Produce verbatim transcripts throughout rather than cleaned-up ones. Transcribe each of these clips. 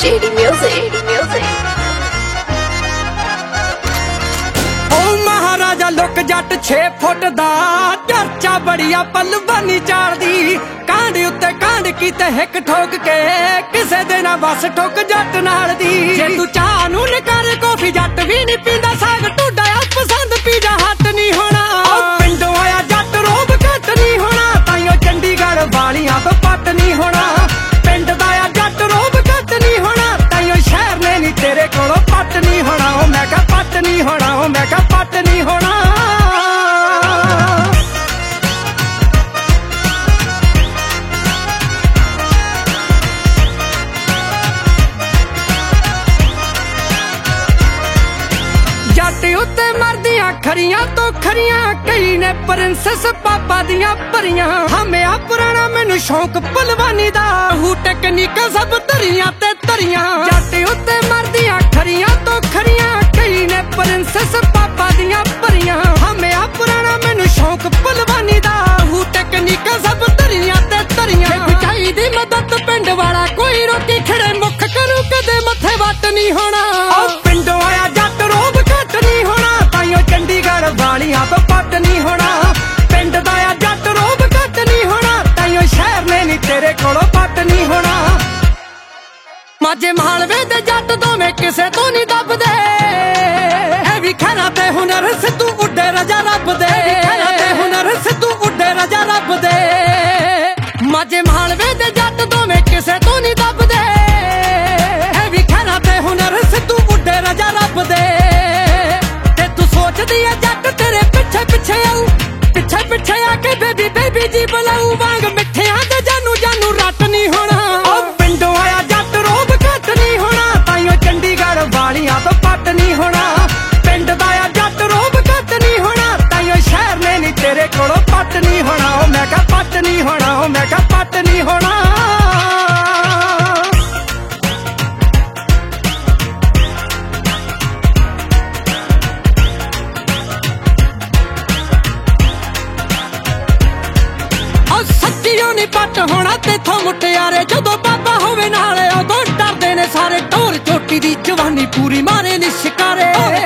J D Music, J D Music। ओ महाराजा लोक जट छे foot दा चर्चा बड़िया पलवानी चाड़दी कांड उत्ते कांड कीते हिक ठोक के किसे दे ना बस ठोक जट नाल दी जे तू चाह नू नकार कॉफी जट भी नहीं पींदा साग टूडा पसंद पीजा हट नहीं होना पिंडों आया जट रोब घट नहीं होना ताइयों चंडीगढ़ वालियां तो पट नहीं होना पिंड दा आ जट रोब घट नहीं होना ताइयों शहर ने नहीं तेरे कोलों पट नहीं होना ओ मैं कहा पट नहीं होना ओ मैं कहा पट नहीं होना जट उत्ते मरदियां खरियां तो खरियां कई ने प्रिंसेस पापा दियां परियां हमें आ पुराना मैनू शौक पलवानी दा हू टेक्निक सब तरियां ते तरियां जट उत्ते मरदियां खरियां तो खरियां कई ने प्रिंसेस पापा दियां परियां हमें आ पुराना मैनू शौक पलवानी दा हू टेक्निक सब तरियां ते तरियां बिचाई दी मदद पिंड वाला कोई रोटी खड़े मुख करू कदे मथे वट नहीं होना पिंडों आया जट रोब घट नहीं होना ताइयों चंडीगढ़ वालियां तो पट नहीं होना पिंड दा आ जट रोब घट नहीं होना ताइयों शहर ने नहीं तेरे कोलों पट नहीं होना माजे मालवे दे जट दोवें किसे तो नहीं दबदे ए भी खरा ते हुनर सिद्धू उड्डे रजा रब दे खरा ते हुनर सिद्धू उड्डे रजा रब दे माजे मालवे दे जट दोवें किसे तो नहीं दबदे ए भी खरा ते हुनर सिद्धू उड्डे रजा रब दे ते तू सोचदी है जट तेरे पिछे पिछे आऊ पिछे पिछे आके बेबी बेबी जी बुलाऊ वांग मिठियां दे जानू जानू रट नहीं होना ओ पिंडों आया जट रोब घट नहीं होना ताइयों चंडीगढ़ वालियां तो पट नहीं होना पिंड दा आ जट रोब घट नहीं होना ताइयों शहर ने नहीं तेरे कोलों पट नहीं होना ओ मैं कहा पट नहीं होना ओ मैं कहा पट नहीं होना पट होना तेथों मुटियारे जदों बाबा होवे नाले उदों डरदे ने सारे ढोर चोटी दी जवानी पूरी मारे नी शिकारे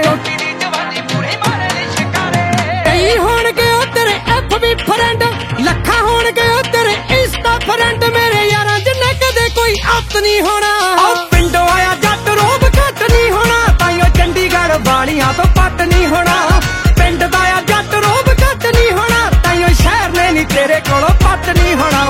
कई होणगे ओ तेरे एफ बी फ्रेंड लखा होणगे ओ तेरे इंस्टा फ्रेंड मेरे यारां जिन्ने कदे कोई अत नहीं होना पिंडों आया जट रोब घट नहीं होना ताइयों चंडीगढ़ वालियां तो पट नहीं होना पिंड दा आ जट रोब घट नहीं होना ताइयों शहर ने नहीं तेरे कोलों पट नहीं होना